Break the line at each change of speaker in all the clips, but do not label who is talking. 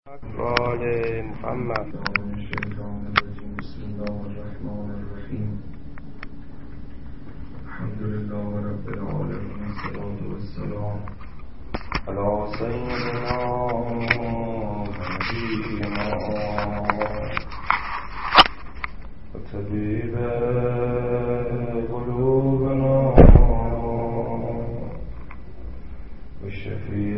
آل محمد.
بسم الله الرحمن الرحیم. الحمد لله رب العالمین، الصلاة والسلام علی سیدنا نبینا و طبیب قلوبنا و شفیع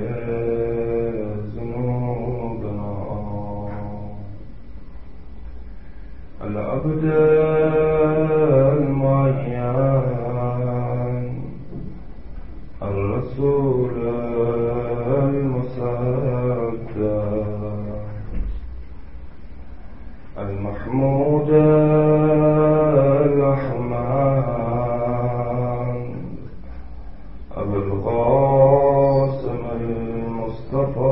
العبد المعين الرسول المصدق المحمود الرحمن أبو القاسم المصطفى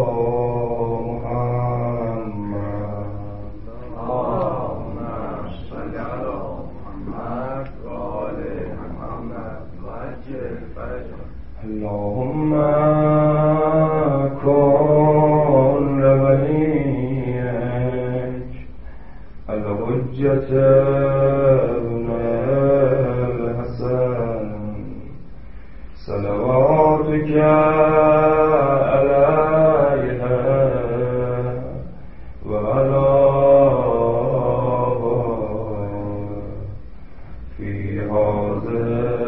اللهم كن لوليك الحجة ابن الحسن صلواتك عليها وعلى في هذا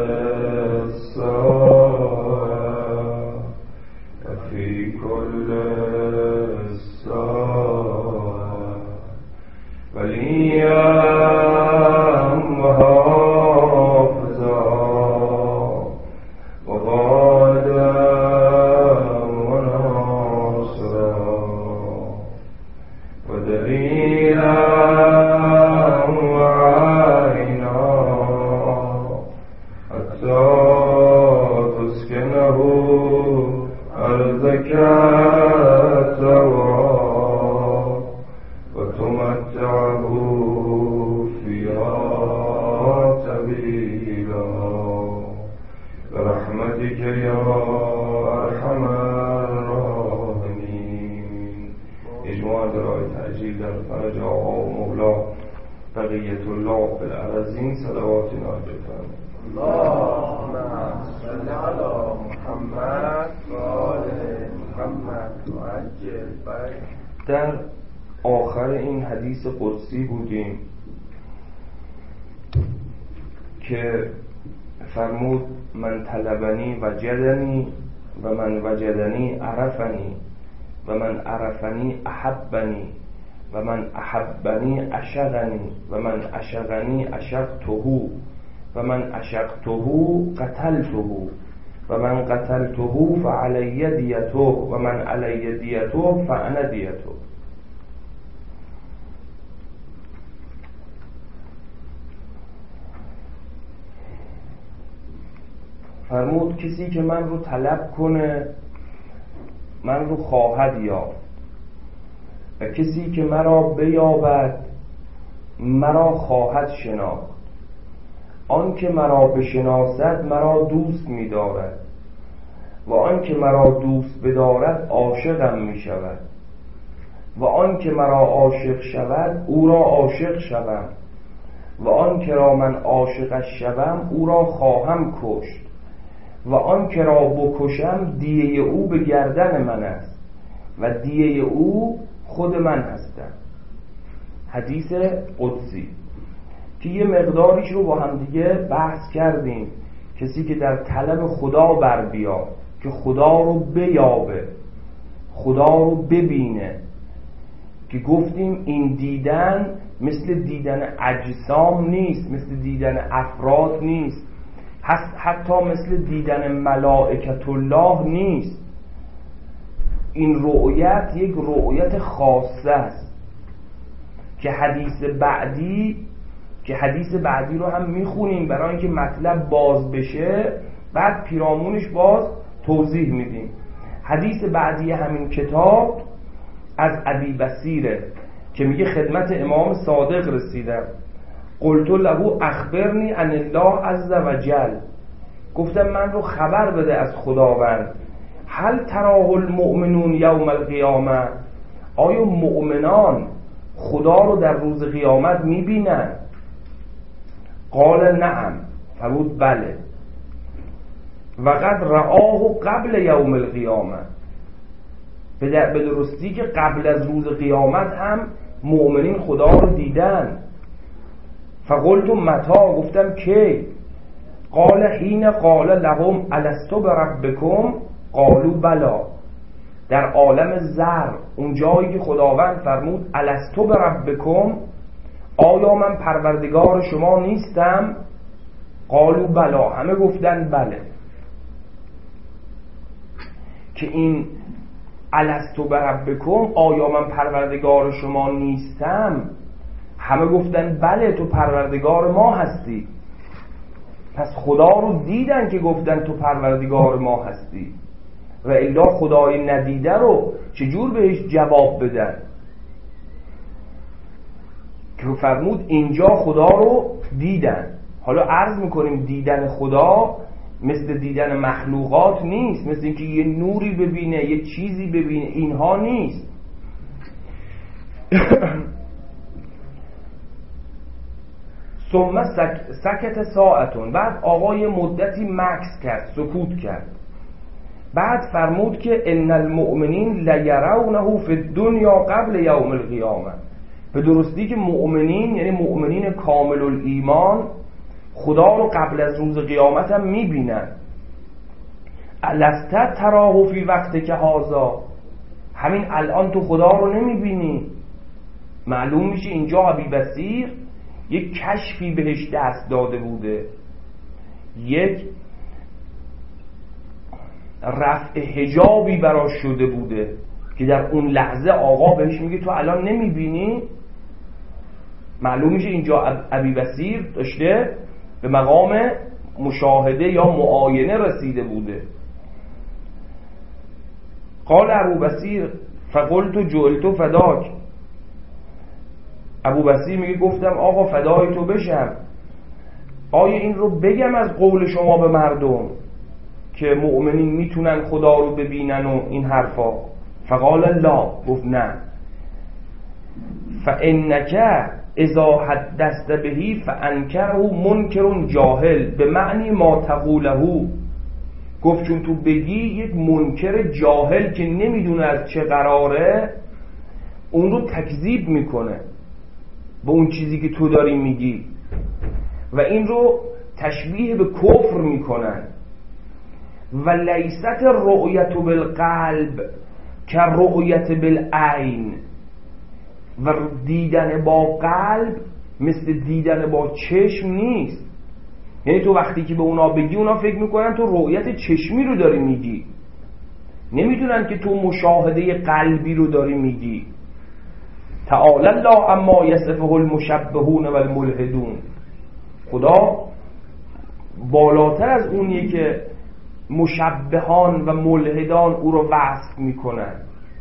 در آخر این حدیث قدسی بودیم که فرمود من طلبنی وجدنی و من وجدنی عرفنی و من عرفنی احبنی و من احبنی عشقنی و من عشقنی عشقته و من عشقته قتلته و من قتلته فعلی دیته و من علی دیته فانا دیته. فرمود کسی که من رو طلب کنه من رو خواهد یافت و کسی که مرا بیابد مرا خواهد شناخت. آن که مرا بشناسد مرا دوست می دارد و آن که مرا دوست بدارد عاشقم می شود و آن که مرا عاشق شود او را عاشق شوم و آن که را من عاشقش شوم او را خواهم کشت و آن که را بکشم دیه او به گردن من است و دیه او خود من هستم. حدیث قدسی که یه مقداریش رو با هم دیگه بحث کردیم. کسی که در طلب خدا بر بیاد که خدا رو بیابه، خدا رو ببینه، که گفتیم این دیدن مثل دیدن اجسام نیست، مثل دیدن افراد نیست، حتی مثل دیدن ملائکت الله نیست. این رؤیت یک رؤیت خاصه است که حدیث بعدی رو هم میخونیم برای اینکه مطلب باز بشه، بعد پیرامونش باز توضیح میدیم. حدیث بعدی همین کتاب از ابی بصیره که میگه خدمت امام صادق رسیدم، قلت له اخبرنی عن الله عز وجل، گفتم من رو خبر بده از خداوند. هل تراه المؤمنون یوم القیامه، آیا مؤمنان خدا رو در روز قیامت میبینن؟ قال نعم، فرمود بله. و قد رآه قبل یوم القیامه، به درستی که قبل از روز قیامت هم مؤمنین خدا رو دیدن. فقلت متا، گفتم کی؟ قال حین قال لهم الست بربکم قالوا بلا، در عالم زر اون جایی که خداوند فرمود الست بربکم، آیا من پروردگار شما نیستم؟ قالوا بلا، همه گفتن بله. که این الست بربکم، آیا من پروردگار شما نیستم، همه گفتن بله تو پروردگار ما هستی. پس خدا رو دیدن که گفتن تو پروردگار ما هستی، و الا خدای ندیده رو چجور بهش جواب بدن؟ که فرمود اینجا خدا رو دیدن. حالا عرض میکنیم دیدن خدا مثل دیدن مخلوقات نیست، مثل اینکه یه نوری ببینه، یه چیزی ببینه، اینها نیست. ثم سکت ساعتون، بعد آقای مدتی مکث کرد، سکوت کرد. بعد فرمود که ان المؤمنین لیرونه فی الدنیا قبل یوم القیامه، به درستی که مؤمنین یعنی مؤمنین کامل الایمان خدا رو قبل از روز قیامت هم میبینن. الست تراه فی وقت که هازا، همین الان تو خدا رو نمیبینی؟ معلوم میشه اینجا ابی بصیر یک کشفی بهش دست داده بوده، یک رفع حجابی براش شده بوده که در اون لحظه آقا بهش میگه تو الان نمیبینی؟ معلوم میشه اینجا ابی بصیر داشته به مقام مشاهده یا معاینه رسیده بوده. قال ابو بصیر فقلت جعلت فداک، ابو بصیر میگه گفتم آقا فدای تو بشم، آیا این رو بگم از قول شما به مردم که مؤمنین میتونن خدا رو ببینن و این حرفا؟ فقال لا، گفت نه. فانک اذا حدثت بهی فانکره منکر جاهل به معنی ما تقوله، گفت چون تو بگی یک منکر جاهل که نمیدونه از چه قراره اون رو تکذیب میکنه به اون چیزی که تو داری میگی و این رو تشبیه به کفر میکنن. و لیست الرؤیت بالقلب که رؤیت بالعین، و دیدن با قلب مثل دیدن با چشم نیست. یعنی تو وقتی که به اونا بگی اونا فکر میکنن تو رؤیت چشمی رو داری میگی، نمیدونن که تو مشاهده قلبی رو داری میگی. تعالی الله اما یصفه المشبهون و الملحدون، خدا بالاتر از اونیه که مشبهان و ملحدان او رو وصف میکنن.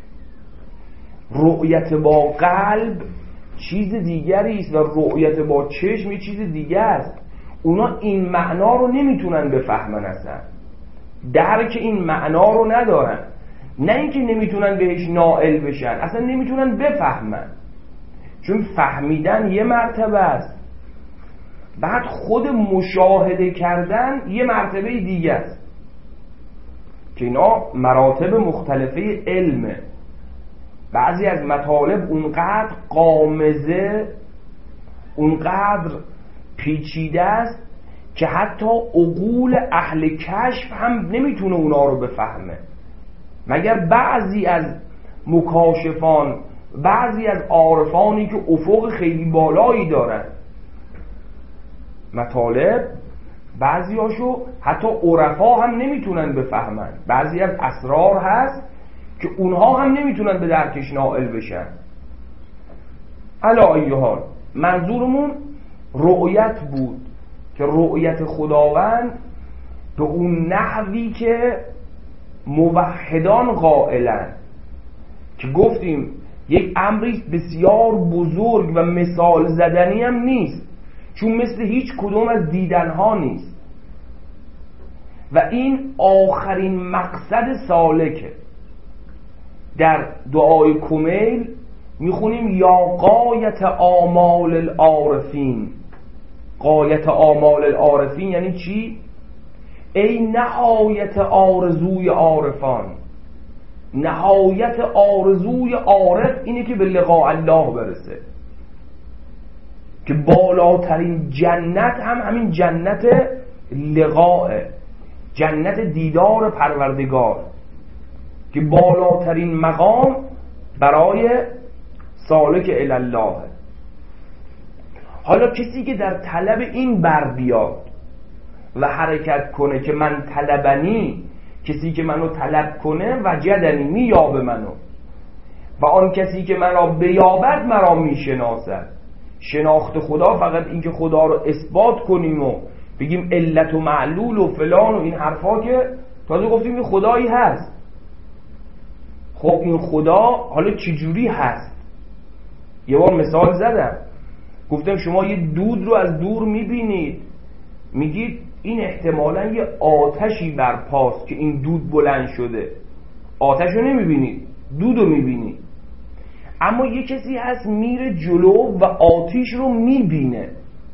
رؤیت با قلب چیز دیگری است و رؤیت با چشم چیز دیگه است. اونا این معنا رو نمیتونن بفهمن، اصلا درک این معنا رو ندارن. نه اینکه نمیتونن بهش نائل بشن، اصلا نمیتونن بفهمن، چون فهمیدن یه مرتبه است، بعد خود مشاهده کردن یه مرتبه دیگه است که اینا مراتب مختلفه علمه. بعضی از مطالب اونقدر غامضه، اونقدر پیچیده است که حتی عقول اهل کشف هم نمیتونه اونا رو بفهمه، مگر بعضی از مکاشفان، بعضی از عارفانی که افق خیلی بالایی دارن. مطالب بعضی هاشو حتی عرفا هم نمیتونن بفهمن، بعضی از اسرار هست که اونها هم نمیتونن به درکش نائل بشن. علا ای حال منظورمون رؤیت بود که رؤیت خداوند به اون نحوی که موحدان قائلن، که گفتیم یک امری بسیار بزرگ و مثال زدنی هم نیست، چون مثل هیچ کدوم از دیدنها نیست و این آخرین مقصد سالکه. در دعای کمیل میخونیم یا غایت آمال العارفین. غایت آمال العارفین یعنی چی؟ ای نهایت آرزوی عارفان. نهایت آرزوی عارف اینه که به لقاء الله برسه، که بالاترین جنت هم همین جنت لقاء، جنت دیدار پروردگار، که بالاترین مقام برای سالک الی الله. حالا کسی که در طلب این بر بیاد و حرکت کنه که من طلبنی، کسی که منو طلب کنه وجدنی مییابه منو، و آن کسی که مرا بیابد مرا میشناسد. شناخت خدا فقط این که خدا رو اثبات کنیم و بگیم علت و معلول و فلان و این حرفا، که تازه گفتیم این خدایی هست. خب این خدا حالا چجوری هست؟ یه بار مثال زدم، گفتم شما یه دود رو از دور میبینید، میگید این احتمالاً یه آتشی برپاست که این دود بلند شده. آتش رو نمیبینید، دود رو میبینید. اما یه کسی هست میره جلو و آتش رو میبینه.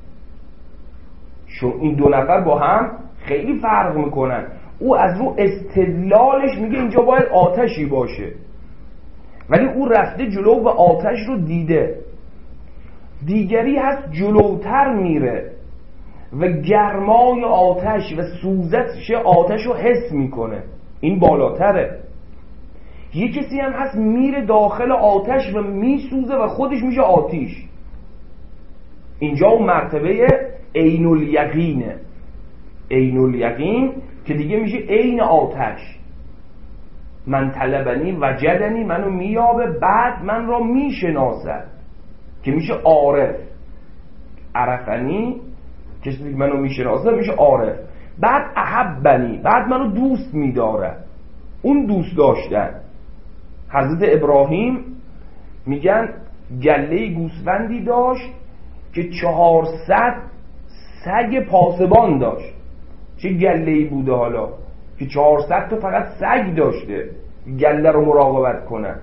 این دو نفر با هم خیلی فرق میکنن. او از رو استدلالش میگه اینجا باید آتشی باشه، ولی او رفته جلو و آتش رو دیده. دیگری هست جلوتر میره و گرمای آتش و سوزش آتش رو حس میکنه، این بالاتره. یه کسی هم هست میره داخل آتش و میسوزه و خودش میشه آتیش. اینجا اون مرتبه عین الیقینه، عین الیقین که دیگه میشه عین آتش. من طلبنی وجدنی، منو مییابه، بعد من را میشناسد که میشه عارف. عرفنی کسی که منو میشناسه میشه عارف. بعد احبنی، بعد منو دوست میداره. اون دوست داشتن. حضرت ابراهیم میگن گله گوسفندی داشت که 400 سگ پاسبان داشت. چه گله‌ای بوده حالا که 400 تا فقط سگ داشته گله رو مراقبت کنن.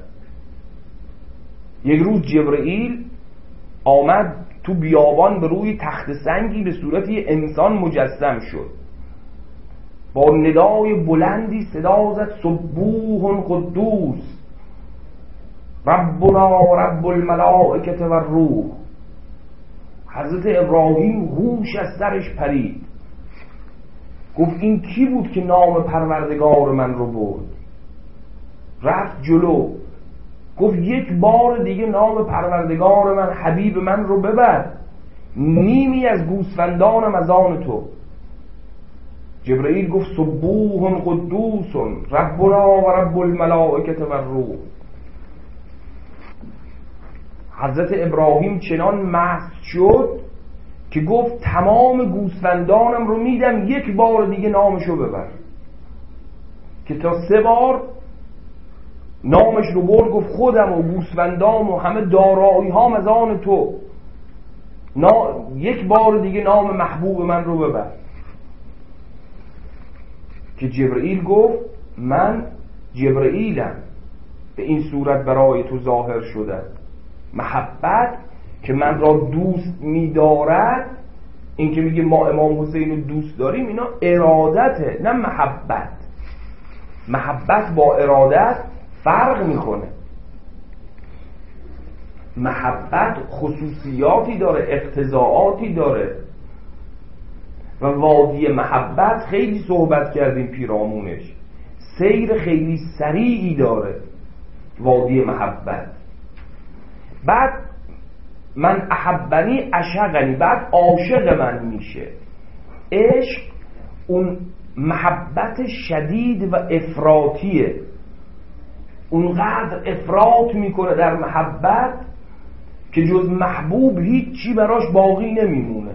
یک روز جبرئیل آمد تو بیابان، به روی تخت سنگی به صورت یه انسان مجسم شد. با ندای بلندی صدا زد سبوح قدوس ربنا رب الملائکه و الروح. حضرت ابراهیم هوش از سرش پرید، گفت این کی بود که نام پروردگار من رو برد؟ رفت جلو، گفت یک بار دیگه نام پروردگار من، حبیب من رو ببر، نیمی از گوسفندانم از آن تو. جبرئیل گفت سبوح قدوس ربنا و رب الملائکه و الروح. حضرت ابراهیم چنان مست شد که گفت تمام گوسفندانم رو میدم، یک بار دیگه نامشو ببر. که تا 3 بار نامش رو برد، گفت خودم و گوسفندام و همه دارایی هام از آن تو، یک بار دیگه نام محبوب من رو ببر. که جبرئیل گفت من جبرئیلم، به این صورت برای تو ظاهر شده. محبت که من را دوست می‌دارد، این که میگه ما امام حسین رو دوست داریم، اینا ارادته نه محبت. محبت با ارادت فرق میکنه. محبت خصوصیاتی داره، اقتضاعاتی داره، و وادی محبت خیلی صحبت کردیم پیرامونش، سیر خیلی سریعی داره وادی محبت. بعد من احبنی عشقنی، بعد عاشق من میشه. عشق اون محبت شدید و افراطیه، اونقدر افراط میکنه در محبت که جز محبوب هیچی براش باقی نمیمونه.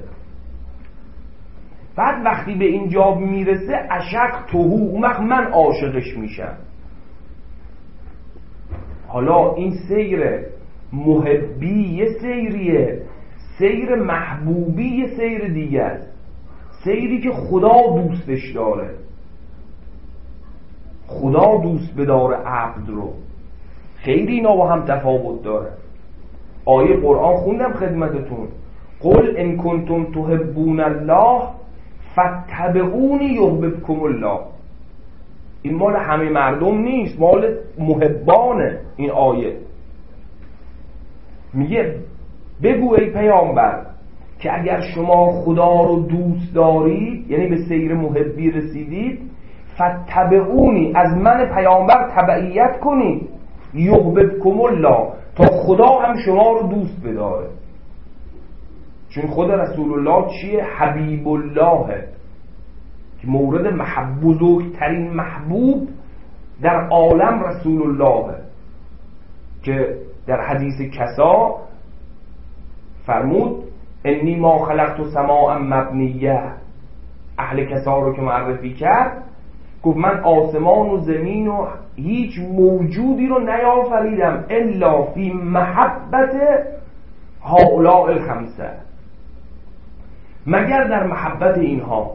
بعد وقتی به اینجا میرسه عشق توهو، اون وقت من عاشقش میشم. حالا این سیر محبی یه سیریه، سیر محبوبی یه سیر دیگه است، سیری که خدا دوستش داره. خدا دوست بداره عبد رو. خیلی اینا با هم تفاوت داره. آیه قرآن خوندم خدمتتون، قل ان کنتم تحبون الله فاتبعونی یحببکم الله. این مال همه مردم نیست، مال محبانه. این آیه میگه بگو ای پیامبر که اگر شما خدا رو دوست دارید، یعنی به سیر محبی رسیدید، فاتبعونی، از من پیامبر تبعیت کنید، یحببکم الله، تا خدا هم شما رو دوست بداره. چون خود رسول الله چیه؟ حبیب الله، که مورد بزرگترین محبوب در عالم رسول الله، که در حدیث کسا فرمود انی ما خلقت سماء مبنیه. اهل کسا رو که معرفی کرد گفت من آسمان و زمین و هیچ موجودی رو نیافریدم الا فی محبت هؤلاء الخمسه، مگر در محبت اینها.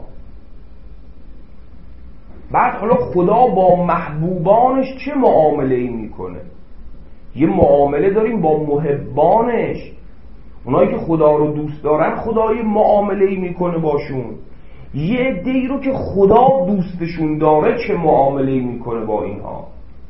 بعد حالا خدا با محبوبانش چه معامله ای میکنه؟ یه معامله داریم با محبانش، اونایی که خدا رو دوست دارن خدا یه معامله ای میکنه باشون. یه عده‌ای رو که خدا دوستشون داره چه معامله ای میکنه با اینها؟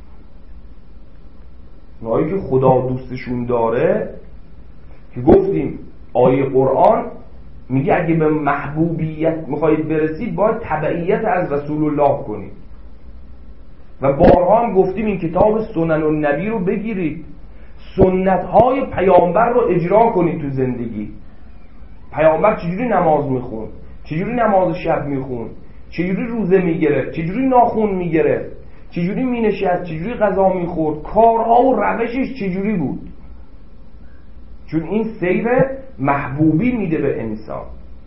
اونایی که خدا دوستشون داره که گفتیم آیه قرآن میگه اگه به محبوبیت میخواید برسید باید تبعیت از رسول الله کنید. و بارها هم گفتیم این کتاب سنن النبی رو بگیرید، سنت های پیامبر رو اجرا کنید تو زندگی. پیامبر چجوری نماز میخون، چجوری نماز شب میخون، چجوری روزه میگرفت، چجوری ناخون میگرفت، چجوری مینشست، چجوری غذا میخورد، کارها و روشش چجوری بود. چون این سیر محبوبی میده به انسان.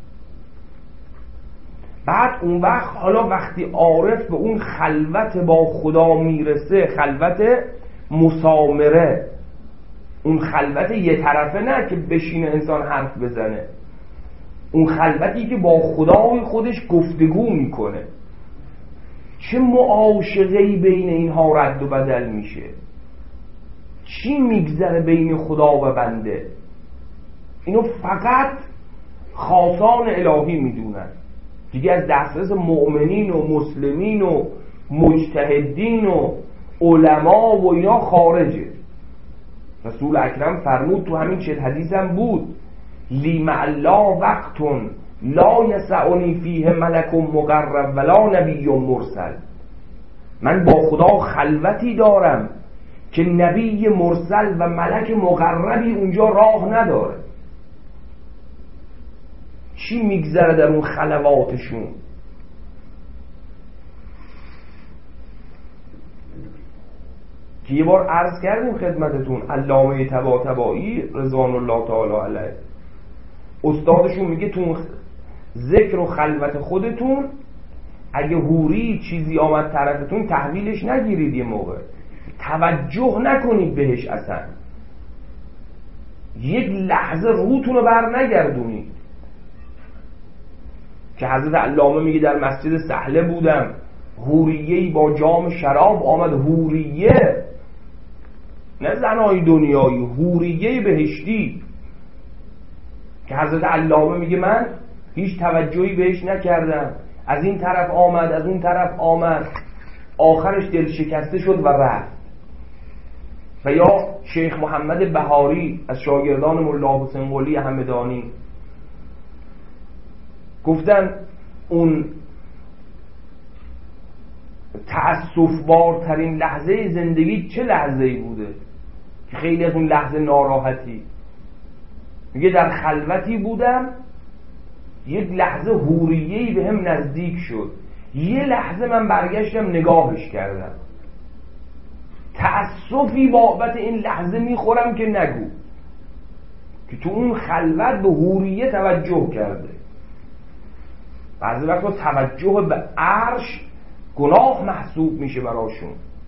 بعد اون وقت حالا وقتی عارف به اون خلوت با خدا میرسه، خلوت مسامره، اون خلوت یه طرفه نه که بشینه انسان حرف بزنه، اون خلوتی که با خدای خودش گفتگو میکنه، چه معاشقه‌ای بین اینها رد و بدل میشه، چی میگذره بین خدا و بنده. اینو فقط خاصان الهی میدونن، دیگه از دسترس مؤمنین و مسلمین و مجتهدین و علما و اینا خارجه. رسول اکرم فرمود تو همین چه حدیث هم بود، لی مع الله وقت لا یسعنی فیه ملک مقرب ولا نبی مرسل. من با خدا خلوتی دارم که نبی مرسل و ملک مقربی اونجا راه نداره. چی میگذره در اون خلواتشون؟ که یه بار عرض کردیم خدمتتون، علامه طباطبایی رضوان الله تعالی علیه، استادشون میگه تو ذکر و خلوت خودتون اگه حوری چیزی آمد طرفتون تحویلش نگیرید، یه موقع توجه نکنید بهش، اصلا یک لحظه روتون رو بر نگردونید. که حضرت علامه میگه در مسجد سهله بودم، حوریه‌ای با جام شراب آمد، حوریه نه زنای دنیایی، حوریه بهشتی، که حضرت علامه میگه من هیچ توجهی بهش نکردم، از این طرف آمد از اون طرف آمد، آخرش دل شکسته شد و رفت. و یا شیخ محمد بهاری از شاگردان ملا حسین قلی همدانی گفتن اون تأسف‌بارترین لحظه زندگی چه لحظه‌ای بوده که خیلی از اون لحظه ناراحتی، میگه در خلوتی بودم یک لحظه حوریه‌ای به هم نزدیک شد، یه لحظه من برگشتم نگاهش کردم، تأسفی بابت این لحظه میخورم که نگو، که تو اون خلوت به حوریه توجه کرده. بعضی وقتا توجه به عرش گناه محسوب میشه براشون،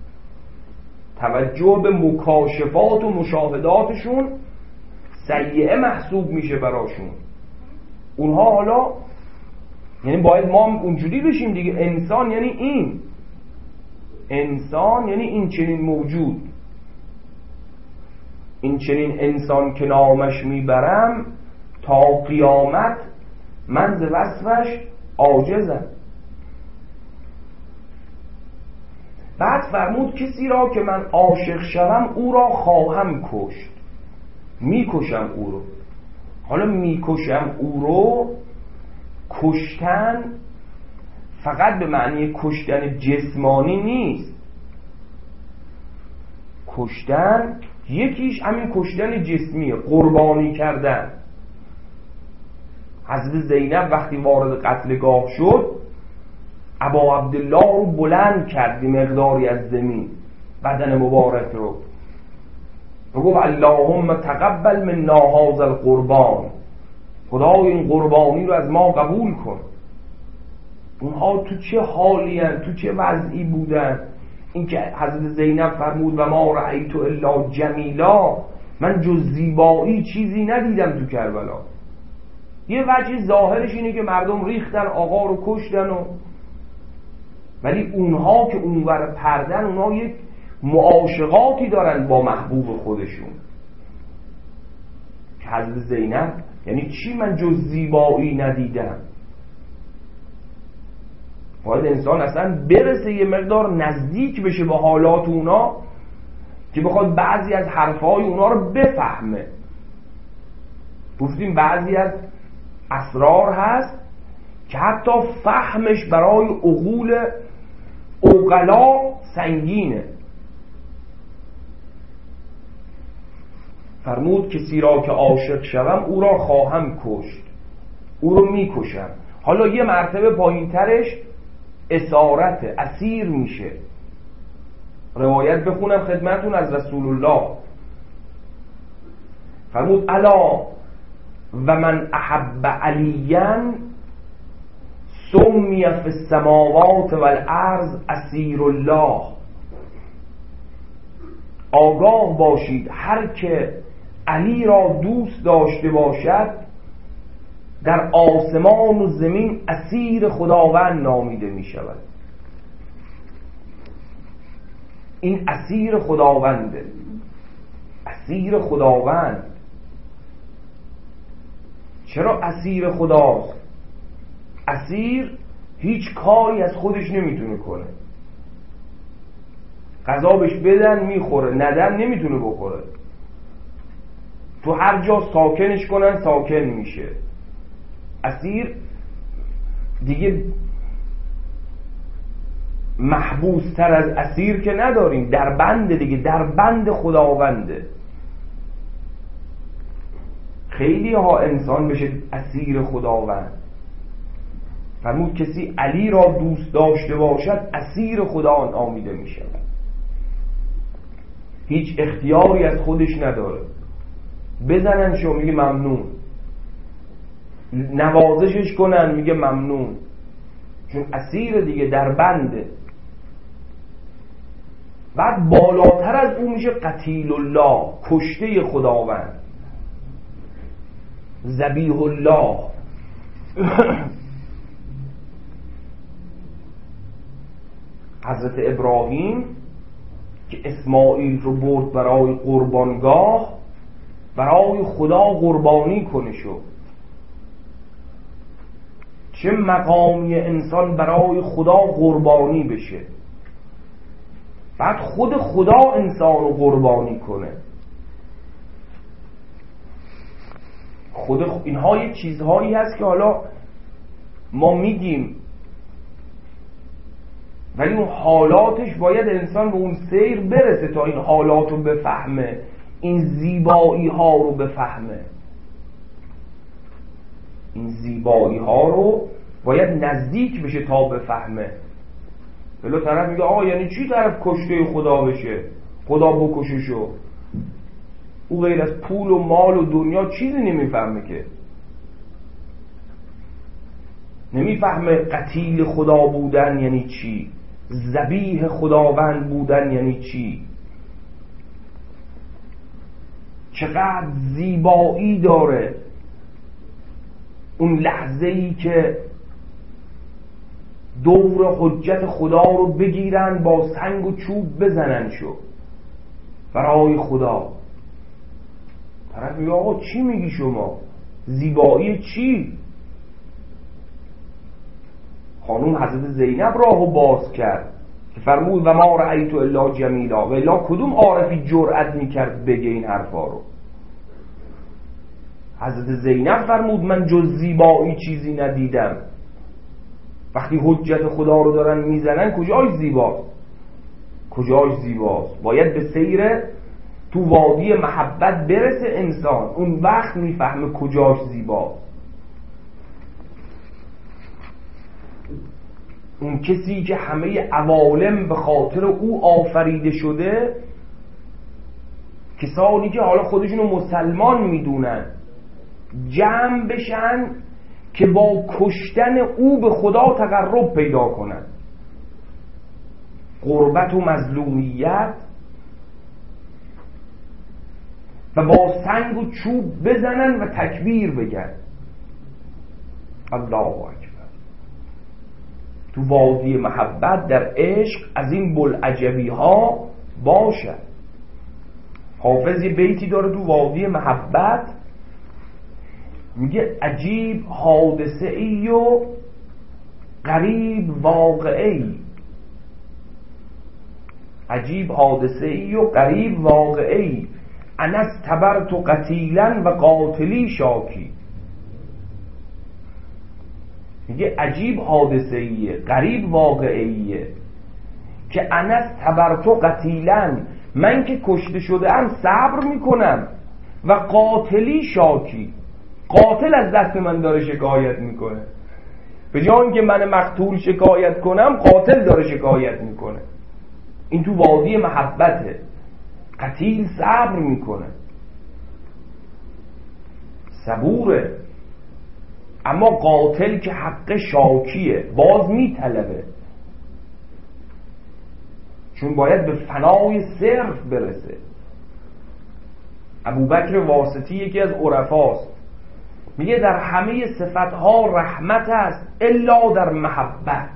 توجه به مکاشفات و مشاهداتشون سیئه محسوب میشه براشون. اونها حالا یعنی باید ما اونجوری بشیم دیگه. انسان یعنی این، انسان یعنی این چنین موجود این چنین انسان که نامش میبرم تا قیامت من ز وصفش عاجزم. بعد فرمود کسی را که من عاشق شوم او را خواهم کشت. میکشم او رو. حالا میکشم او رو، کشتن فقط به معنی کشتن جسمانی نیست. کشتن یکیش همین کشتن جسمیه، قربانی کردن. حضرت زینب وقتی وارد قتلگاه شد ابا عبدالله رو بلند کرد مقداری از زمین، بدن مبارک رو، و گفت اللهم تقبل منا هذا القربان، خدای این قربانی رو از ما قبول کن. اونها تو چه حالی هن، تو چه وضعی بودن؟ این که حضرت زینب فرمود و ما رأیت الا جمیلا، من جز زیبایی چیزی ندیدم تو کربلا. یه وجه ظاهرش اینه که مردم ریختن آقا رو کشتن ولی اونها که اونور پردن، اونها یک معاشقاتی دارن با محبوب خودشون. که حضرت زینب یعنی چی من جز زیبایی ندیدم؟ باید انسان اصلا برسه یه مقدار نزدیک بشه به حالات اونا که بخواد بعضی از حرفای اونا رو بفهمه. گفتیم بعضی از اسرار هست که حتی فهمش برای عقول عقلا سنگینه. فرمود کسی را که عاشق شوم او را خواهم کشت، او رو میکشم. حالا یه مرتبه پایین ترش اسارت، اسیر میشه. روایت بخونم خدمتون از رسول الله. فرمود الا و من احب علیا سمی فی السماوات والارض اسیر الله. آگاه باشید هر که علی را دوست داشته باشد در آسمان و زمین اسیر خداوند نامیده می شود. این اسیر خداونده، اسیر خداوند. چرا اسیر خداست؟ اسیر هیچ کاری از خودش نمیتونه کنه. غذا بهش بدن میخوره، ندن نمیتونه بخوره. تو هر جا ساکنش کنن ساکن میشه. اسیر دیگه محبوس تر از اسیر که نداریم، در بند دیگه، در بند خداونده. خیلی ها انسان بشه اسیر خداوند. فرمود کسی علی را دوست داشته باشد اسیر خدا نامیده می شود. هیچ اختیاری از خودش نداره. بزنن شو میگه ممنون، نوازشش کنن میگه ممنون، چون اسیر دیگه، در بنده. بعد بالاتر از اون میشه قتیل الله، کشته خداوند، ذبیح الله. حضرت ابراهیم که اسماعیل رو برد برای قربانگاه، برای خدا قربانی کنه شد. چه مقامی انسان برای خدا قربانی بشه، بعد خود خدا انسان رو قربانی کنه. اینها یه چیزهایی هست که حالا ما میگیم، ولی اون حالاتش باید انسان به اون سیر برسه تا این حالات رو بفهمه، این زیبایی ها رو بفهمه. این زیبایی ها رو باید نزدیک بشه تا بفهمه. بلا طرف میگه آقا یعنی چی طرف کشته خدا بشه، خدا بکششو؟ او غیر از پول و مال و دنیا چیزی نمیفهمه، که نمیفهمه قتیل خدا بودن یعنی چی، ذبیح خداوند بودن یعنی چی. چقدر زیبایی داره اون لحظه‌ای که دور حجت خدا رو بگیرن با سنگ و چوب بزنن شو برای خدا. طرف میگه آقا چی میگی شما؟ زیبایی چی؟ خانوم حضرت زینب راهو باز کرد که فرمود و ما رأیت الا جمیلا، و الا کدوم عارفی جرأت میکرد بگه این حرفا رو؟ حضرت زینب فرمود من جز زیبایی چیزی ندیدم. وقتی حجت خدا رو دارن میزنن کجاش زیباست؟ کجاش زیباست؟ باید به سیر تو وادی محبت برسه انسان، اون وقت میفهمه کجاش زیباست. اون کسی که همه عوالم به خاطر او آفریده شده، کسانی که حالا خودشونو مسلمان میدونن جمع بشن که با کشتن او به خدا تقرب پیدا کنن، غربت و مظلومیت، و با سنگ و چوب بزنن و تکبیر بگن الله اکبر. تو وادی محبت در عشق از این بلعجبی ها باشه. حافظ یه بیتی داره تو وادی محبت میگه عجیب حادثه ای و غریب واقعی، عجیب حادثه ای و غریب واقعی، انا استبرت قتیلا و قاتلی شاکی. میگه عجیب حادثه ایه، غریب واقعیه که انا استبرت قتیلا، من که کشته شده ام صبر میکنم، و قاتلی شاکی، قاتل از دست من داره شکایت میکنه. به جای اینکه من مقتول شکایت کنم قاتل داره شکایت میکنه. این تو وادی محبته. قتیل صبر میکنه، صبوره، اما قاتل که حق شاکیه، باز میطلبه، چون باید به فنای صرف برسه. ابوبکر واسطی یکی از عرفاست، میگه در همه صفتها رحمت است الا در محبت،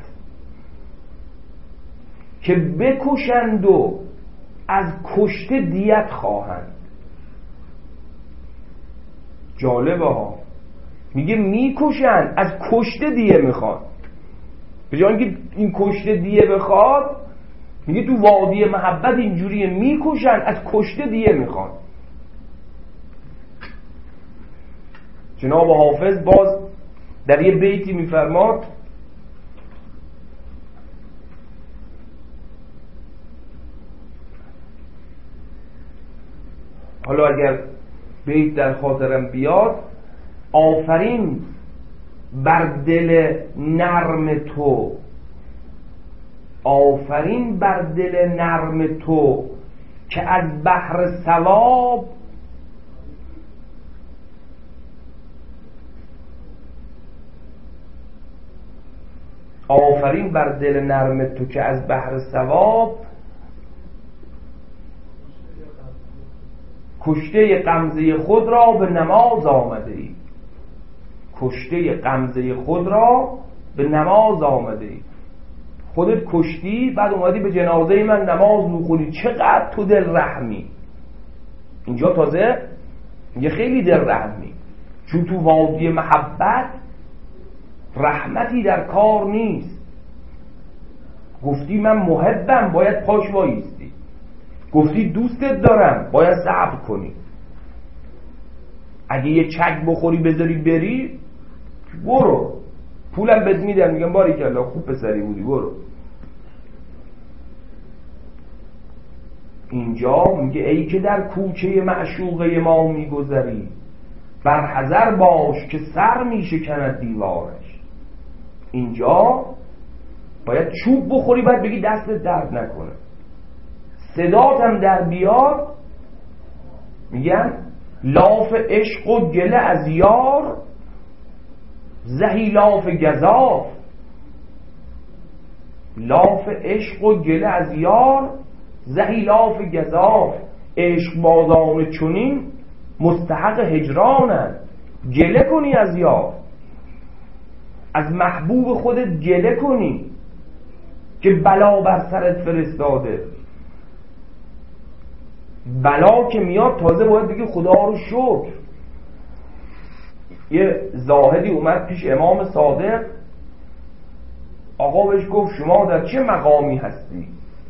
که بکشند و از کشته دیت خواهند. جالبه ها، میگه میکشند از کشته دیه میخوان. به جای اینکه این کشته دیه بخواد، میگه تو وادی محبت اینجوریه، میکشند از کشته دیه میخوان. جناب حافظ باز در یه بیتی میفرماد حالا اگر بیت در خاطرم بیاد، آفرین بر دل نرم تو، آفرین بر دل نرم تو، که از بحر ثواب آفرین بر دل نرم تو که از بحر ثواب، کشته غمزه خود را به نماز آمده ای. کشته غمزه خود را به نماز آمده ای. خودت کشتی بعد اومدی به جنازه من نماز میخونی، چقدر تو دل رحمی. اینجا تازه میگه خیلی دل رحمی، چون تو وادی محبت رحمتی در کار نیست. گفتی من محبم، باید پاش وایستی. گفتی دوستت دارم، باید صبر کنی. اگه یه چک بخوری بذاری بری، برو، پولم بهت میدن، میگم باریکلا خوب پسری بودی، برو. اینجا میگه ای که در کوچه معشوقه ما میگذری، بر حذر باش که سر میشکند دیوارش. اینجا باید چوب بخوری باید بگی دستت درد نکنه. صدات هم در بیاد، میگن لاف عشق و گله از یار، زهی لاف گزاف. لاف عشق و گله از یار، زهی لاف گزاف. عشق بازان چنین مستحق هجرانند. گله کنی از یار، از محبوب خودت گله کنی که بلا بر سرت فرستاده. بلا که میاد تازه باید بگی خدا رو شکر. یه زاهدی اومد پیش امام صادق، آقا بهش گفت شما در چه مقامی هستی؟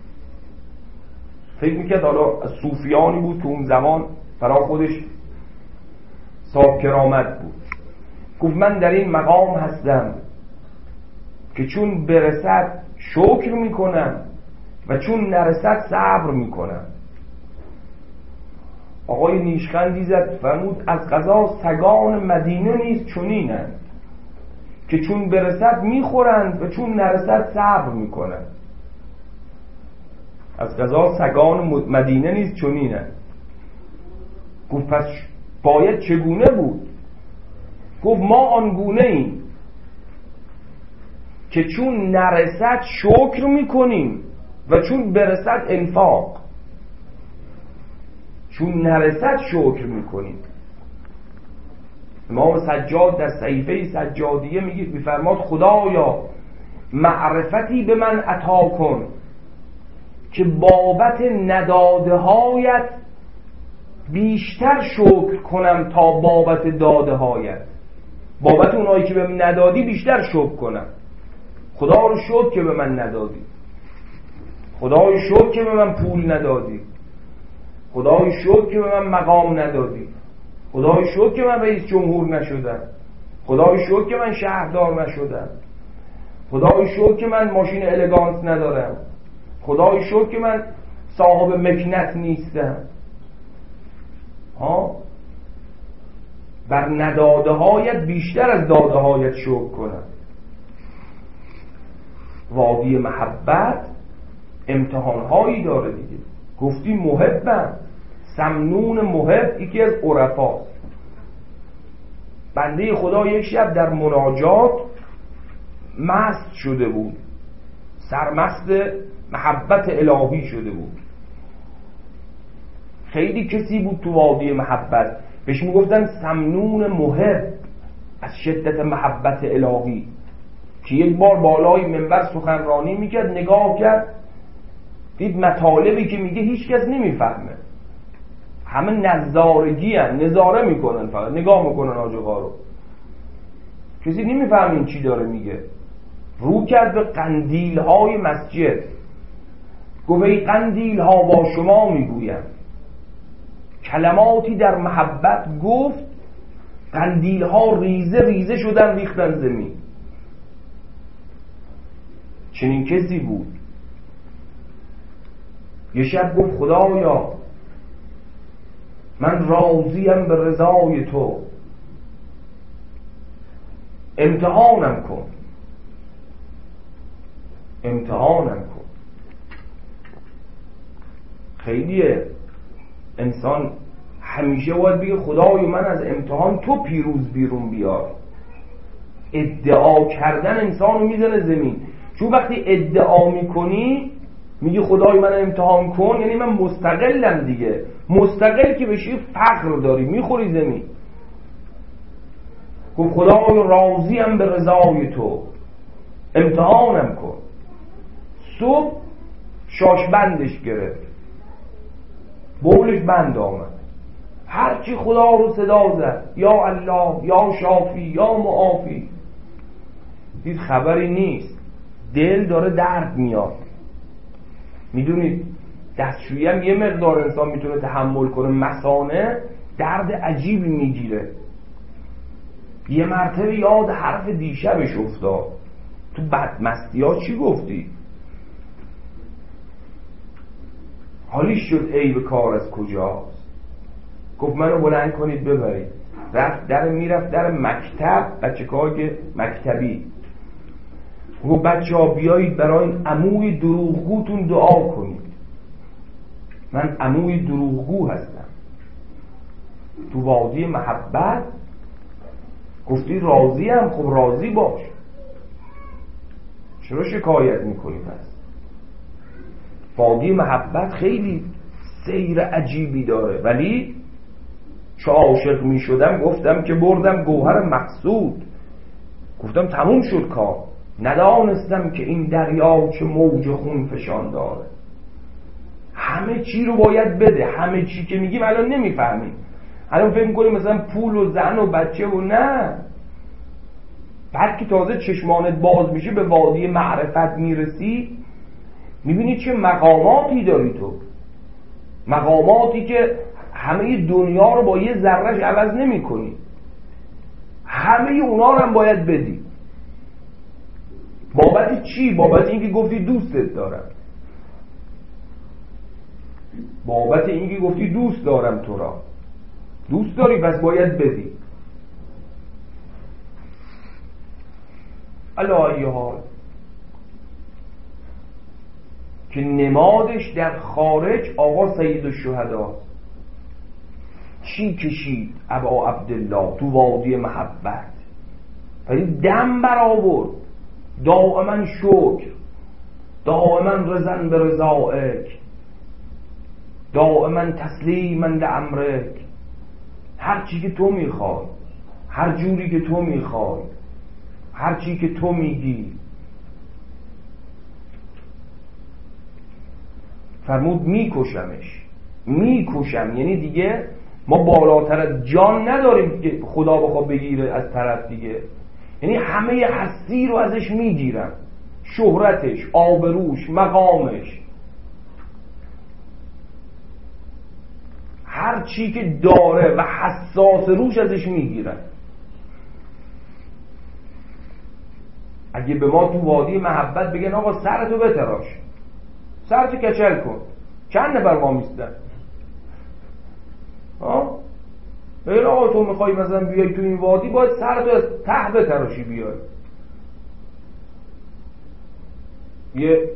فکر میکرد حالا صوفیانی بود که اون زمان فرا خودش صاحب کرامت بود. گفت من در این مقام هستم که چون برسد شکر میکنم و چون نرسد صبر میکنم. آقای نیشخندی زد فرمود از قضا سگان مدینه نیز چنینند که چون برسد میخورند و چون نرسد صبر میکنند. از قضا سگان مدینه نیز چنینند. گفت پس باید چگونه بود؟ گفت ما آنگونه ایم که چون نرسد شکر میکنیم و چون برسد انفاق. چون نرسد شکر میکنیم. امام سجاد در صحیفه سجادیه میفرماد خدایا معرفتی به من عطا کن که بابت نداده هایت بیشتر شکر کنم تا بابت داده هایت. بابت اونایی که به من ندادی بیشتر شکر کنم. خدا رو شکر که به من ندادی، خدای شکر که به من پول ندادی، خدای شکر که به من مقام ندادی، خدای شکر که من رئیس جمهور نشدم، خدای شکر که من شهردار نشدم، خدای شکر که من ماشین الگانس ندارم، خدای شکر که من صاحب مکنت نیستم. بر نداده هایت بیشتر از داده هایت شکر کنم. وادی محبت امتحان هایی داره دیگه. گفتی محبم، سمنون محب یکی از عرفاست. بنده خدا یک شب در مناجات مست شده بود، سرمست محبت الهی شده بود. خیلی کسی بود تو وادی محبت بهش میگفتن سمنون محب، از شدت محبت الهی. که یک بار بالای منبر سخنرانی میکرد، نگاه کرد دید مطالبی که میگه هیچ کس نمیفهمه، همه نظارگی هن، نظاره میکنن، فقط نگاه میکنن آجوغا رو، کسی نمیفهم این چی داره میگه. رو کرد به قندیل های مسجد، گفت ای قندیل ها با شما میگویم. کلماتی در محبت گفت، قندیل ها ریزه ریزه شدن ریختن زمین. چنین کسی بود. یه شب گفت خدایا من راضیم به رضای تو، امتحانم کن، امتحانم کن. خیلیه انسان همیشه باید بگه خدای من از امتحان تو پیروز بیرون بیار. ادعا کردن انسان رو میزنه زمین. چون وقتی ادعا میکنی میگی خدای من امتحان کن، یعنی من مستقلم دیگه. مستقل که بشی فقر داری، میخوری زمین. گفت خدای راضیم به رضای تو، امتحانم کن. صبح شاش بندش گرفت، بولش بند آمد، هرچی خدا رو صدا زد، یا الله، یا شافی، یا معافی. دید خبری نیست، دل داره درد میاد. میدونید دستشویی هم یه مقدار انسان میتونه تحمل کنه، مثانه درد عجیبی میگیره. یه مرتبه یاد حرف دیشبش افتاد، تو بدمستی ها چی گفتی؟ حالیش شد عیب کار از کجاست. گفت منو بلند کنید ببرید. رفت میرفت در مکتب، بچه که مکتبی. گفت بچه ها بیایید برای این عموی دروغگوتون دعا کنید. من عموی دروغگو هستم. تو وادی محبت گفتی راضیم، خب راضی باش، چرا شکایت میکنی؟ پس وادی محبت خیلی سیر عجیبی داره. ولی چه عاشق میشدم گفتم که بردم گوهر مقصود، گفتم تموم شد کار. ندانستم که این دریا چه موج خون فشان داره. همه چی رو باید بده. همه چی که میگیم الان نمیفهمیم، الان فکر میکنیم مثلا پول و زن و بچه و نه. بعد که تازه چشمانت باز میشه به وادی معرفت میرسی، میبینی چه مقاماتی داری تو، مقاماتی که همه دنیا رو با یه ذرهش عوض نمی کنی، همه اونا رو هم باید بدی. بابت چی؟ بابت اینکه گفتی دوستت دارم، بابت اینکه گفتی دوست دارم تو را، دوست داری پس باید بدی. علی حال که نمادش در خارج آقا سید الشهدا چی کشید ابا عبدالله تو وادی محبت، ولی دم برآورد دائما شکر، دائما رضا به رضایک، دائما تسلیما لامرک. هر چی که تو میخوای، هر جوری که تو میخوای، هر چی که تو میگی. فرمود میکشمش، میکشم، یعنی دیگه ما بالاتر از جان نداریم که خدا بخواد بگیره از طرف دیگه، یعنی همه هستی رو ازش میگیرم، شهرتش، آبروش، مقامش، هر چی که داره و حساس روش ازش میگیرم. اگه به ما تو وادی محبت بگن آقا سرتو بتراش، سرتو کچل کن، چند نفر ما میستن؟ بگن آقا تو میخوای مثلا بیای تو این وادی باید سرتو از ته بتراشی بیای. یه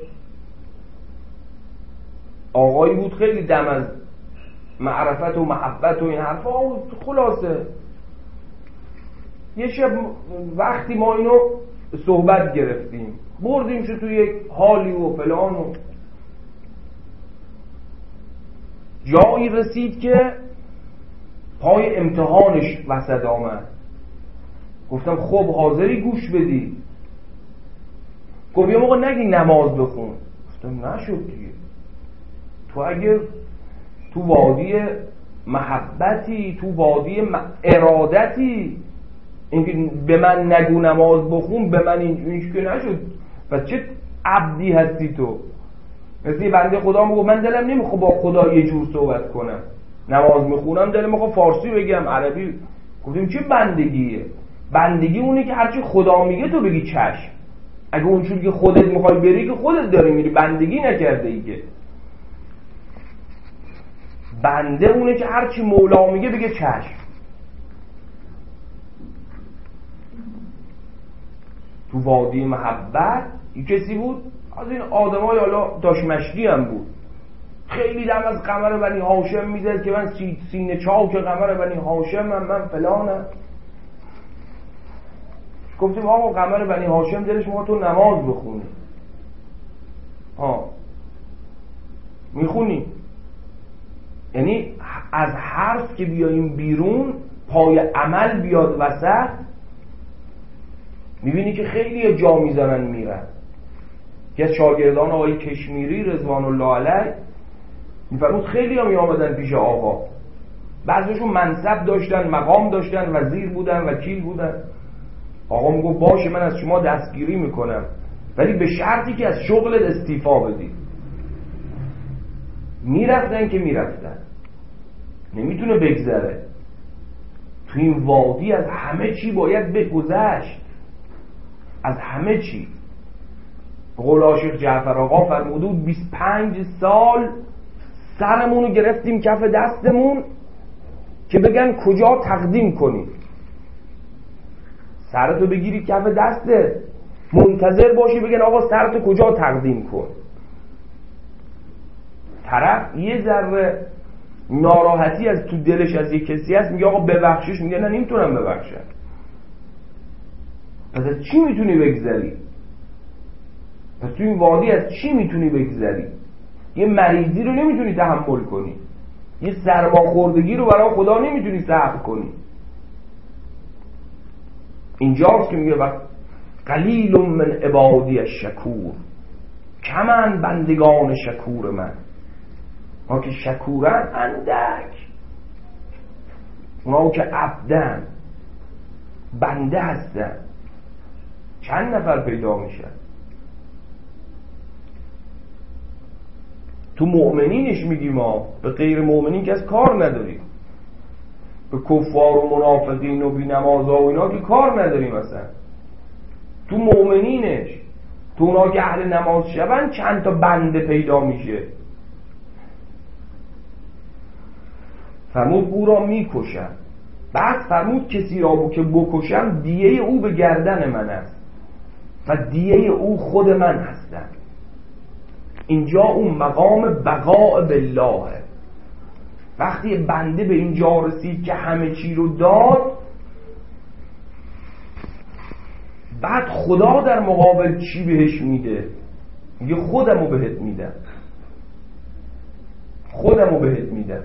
آقایی بود خیلی دم از معرفت و محبت و این حرفا، خلاصه یه شب وقتی ما اینو صحبت گرفتیم بردیم شو توی یک حالی و فلان و جایی رسید که پای امتحانش وسط آمد. گفتم خب حاضری گوش بدی؟ گفت یه موقع نگی نماز بخون. گفتم نشد دیگه، تو اگه تو وادی محبتی، تو وادی ارادتی، اینکه به من نگو نماز بخون، به من اینجوریش که نشد. پس چه عبدی هستی تو؟ مثل بنده خدا میگه من دلم نمیخواد با خدا یه جور صحبت کنم، نماز میخونم دلم میخواد فارسی بگم، عربی. گفتیم چه بندگیه؟ بندگی اونه که هرچی خدا میگه تو بگی چشم. اگه اونجوری که خودت میخوای بری که خودت داری میری، بندگی نکرده ای که. بنده اونه که هرچی مولا میگه بگه چشم. تو وادی محبت یه کسی بود از این آدمای حالا داشمشتی هم بود، خیلی دم از قمر بنی هاشم میزد که من سینه چاک قمر بنی هاشم من فلانم. گفتیم آقا قمر بنی هاشم دلش میخواد تو نماز بخونی، میخونی؟ یعنی از حرف که بیاییم بیرون پای عمل بیاد وسط، میبینی که خیلی جا میزنن میرن. که از شاگردان آقای کشمیری رضوان الله علیه میفرمود خیلی هم میامدن پیش آقا، بعضیشون منصب داشتن، مقام داشتن، وزیر بودن، وکیل بودن. آقا میگفت باشه من از شما دستگیری میکنم ولی به شرطی که از شغلت استیفا بدی. میرفتن که میرفتن، نمیتونه بگذره. تو این وادی از همه چی باید بگذشت، از همه چی. قول عاشق جعفر آقا فرمودود 25 سال سرمونو گرفتیم کف دستمون که بگن کجا تقدیم کنیم. سرتو بگیری کف دسته، منتظر باشی بگن آقا سرتو کجا تقدیم کن. طرف یه ذره ناراحتی از تو دلش از یک کسی هست میگه آقا ببخشش، میگه نه نمیتونم ببخشم. پس از چی میتونی بگذری؟ پس تو این وادی از چی میتونی بگذری؟ یه مریضی رو نمیتونی تحمل کنی، یه سرماخوردگی رو برای خدا نمیتونی صبر کنی. اینجاست که میگه وقت قلیل من عبادی الشکور، کمن بندگان شکور من. ها که شکورن اندک، اونا که عبدن بنده هستن چند نفر پیدا میشن؟ تو مؤمنینش میگیم ما، به غیر مؤمنین که از کار نداریم، به کفار و منافقین و بی‌نمازا و اینا که کار نداریم اصلا. تو مؤمنینش، تو اونا که اهل نماز شون چند تا بنده پیدا میشه. فرمود او را میکشم. بعد فرمود کسی را که بکشم دیه او به گردن من است و دیه او خود من هستم. اینجا اون مقام بقاء بالله. وقتی بنده به اینجا رسید که همه چی رو داد، بعد خدا در مقابل چی بهش میده؟ میگه خودمو بهت میدم، خودمو بهت میدم.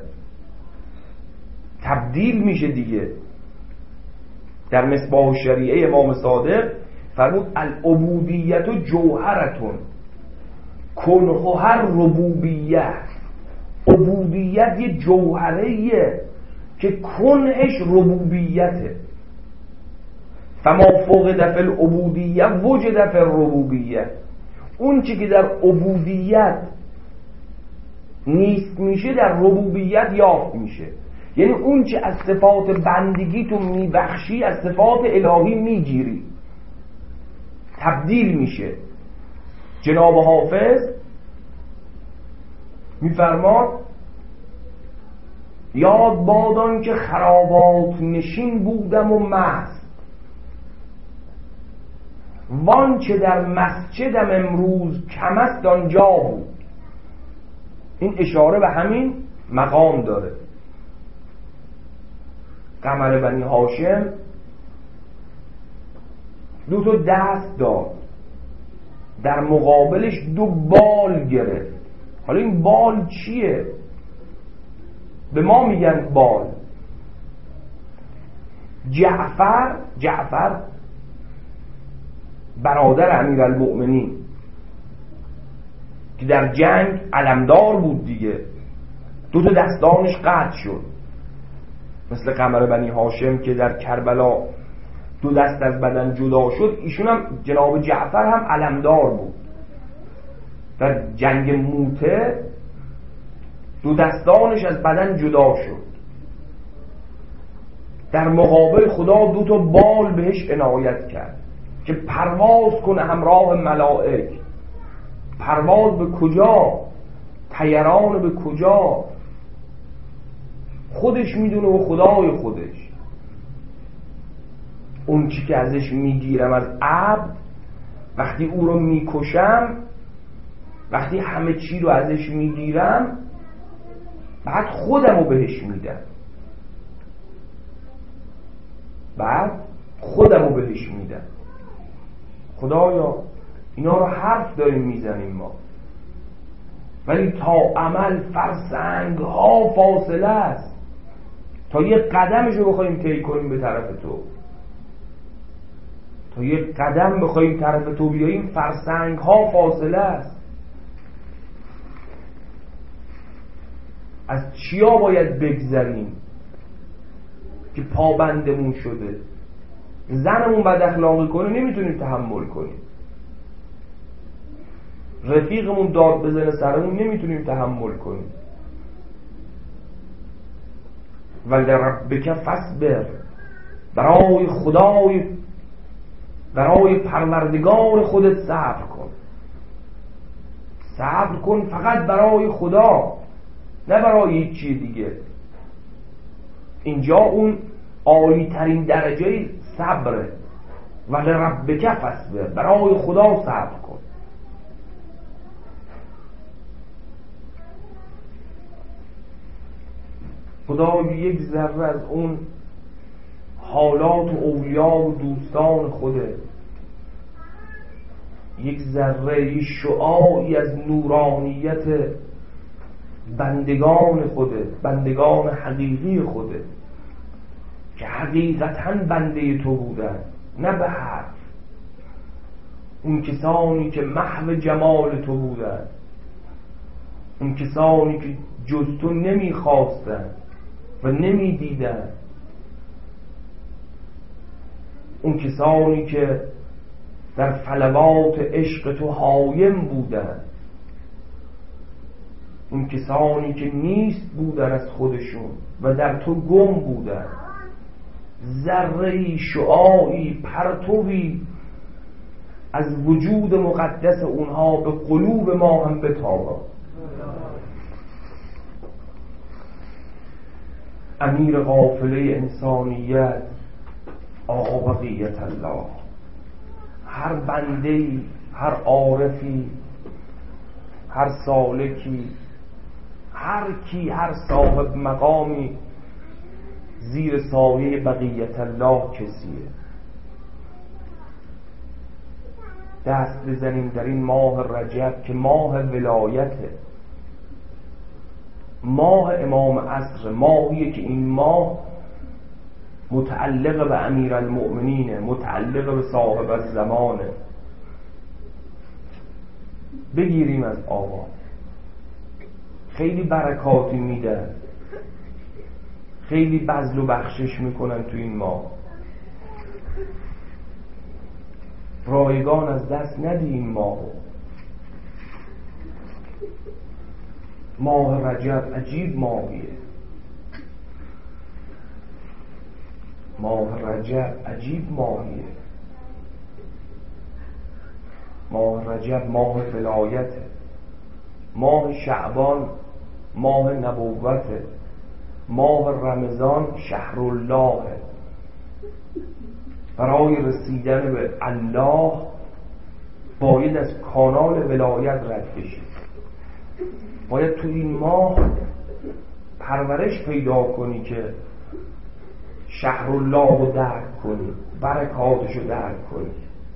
تبدیل میشه دیگه. در مصباح الشریعه امام صادق فرمود العبودیت جوهرتون کنهها ربوبیت. عبودیت یه جوهریه که کنهش ربوبیته. فما فوق دفع العبودیه وجد فی الربوبیه. اون چی که در عبودیت نیست میشه در ربوبیت یافت میشه. یعنی اون چی از صفات بندگی تو میبخشی از صفات الهی میگیری، تبدیل میشه. جناب حافظ میفرماد یاد بادان که خرابات نشین بودم و مست، وان چه در مسجدم امروز کم است آنجا بود. این اشاره به همین مقام داره. قمر بنی هاشم دو تا دست داد، در مقابلش دو بال گرفت. حالا این بال چیه؟ به ما میگن بال. جعفر برادر امیرالمؤمنین که در جنگ علمدار بود دیگه، دو تا دستانش قطع شد، مثل قمر بنی هاشم که در کربلا دو دست از بدن جدا شد. ایشون هم جناب جعفر هم علمدار بود. در جنگ موته دو دستانش از بدن جدا شد. در مقابل خدا دو تا بال بهش عنایت کرد که پرواز کنه همراه ملائک. پرواز به کجا؟ طیران به کجا؟ خودش میدونه و خدای خودش. اون چی که ازش میگیرم از عبد، وقتی او رو میکشم، وقتی همه چی رو ازش میگیرم، بعد خودم رو بهش میدم. خدایا اینا رو حرف داریم میزنیم ما، ولی تا عمل فرسنگ ها فاصله است. تا یه قدمش رو بخوایم طی کنیم به طرف تو، تا یه قدم بخوایم طرف تو بیاییم، فرسنگ ها فاصله است. از چیا باید بگذریم که پابندمون شده؟ زنمون بد اخلاقی کنه نمیتونیم تحمل کنیم، رفیقمون داد بزنه سرمون نمیتونیم تحمل کنیم. ولربک فاصبر، برای خدای، برای پروردگار خودت صبر کن. صبر کن فقط برای خدا، نه برای هیچ چیز دیگه. اینجا اون عالی ترین درجه صبره. ولربک فاصبر، برای خدا صبر کن. خدا یک ذره از اون حالات و اولیاء و دوستان خوده، یک ذره شعاعی از نورانیت بندگان خوده، بندگان حقیقی خوده که حقیقتاً بنده تو بودن، نه به حرف. اون کسانی که محو جمال تو بودن، اون کسانی که جز تو نمیخواستن و نمیدیدن. اون کسانی که در فلوات عشق تو حایم بودن، اون کسانی که نیست بودن از خودشون و در تو گم بودن، ذره‌ای، شعاعی، پرتوی از وجود مقدس اونها به قلوب ما هم بتابد. امیر قافله انسانیت آقا بقیت الله، هر بنده‌ای، هر عارفی، هر سالکی، هر کی، هر صاحب مقامی زیر سایه بقیت الله کسیه. دست بزنیم در این ماه رجب که ماه ولایته، ماه امام عصر، ماهیه که این ماه متعلق به امیرالمؤمنینه، متعلق به صاحب الزمانه. بگیریم از آقا، خیلی برکاتی میدن، خیلی بذل و بخشش میکنن تو این ماه. رایگان از دست ندیم ماهو. ماه رجب عجیب ماهیه، ماه رجب عجیب ماهیه. ماه رجب ماه ولایته، ماه شعبان ماه نبوته، ماه رمضان شهر الله. برای رسیدن به الله باید از کانال ولایت رد بشید، باید تو این ماه پرورش پیدا کنی که شهر الله رو درک کنی، برکاتش رو درک کنی.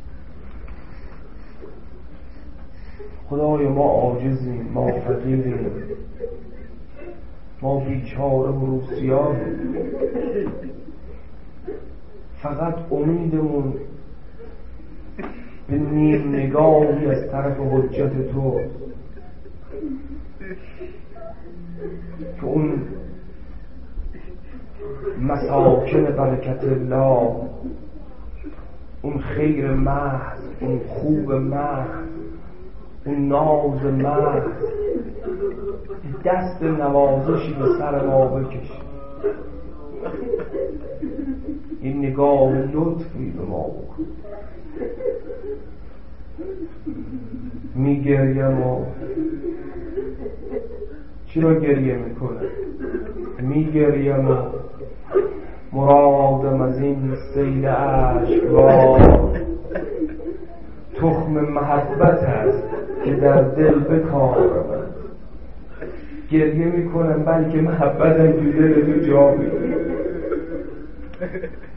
خدای ما عاجزیم، ما فقیریم، ما بیچاره و روسیانیم. فقط امیدمون به نیم نگاهی از طرف حجت تو که اون مساکن برکت الله، اون خیر محض، اون خوب محض، اون ناز محض، دست نوازشی به سر ما بکش، این نگاه لطفی به ما بکن. میگریم و چرا گریه میکنه؟ میگریم و مرادم از این سیل اشک‌بار تخم محبت است که در دل بکارم. گریه میکنم بلکه محبتم تو دل تو جا بیاره.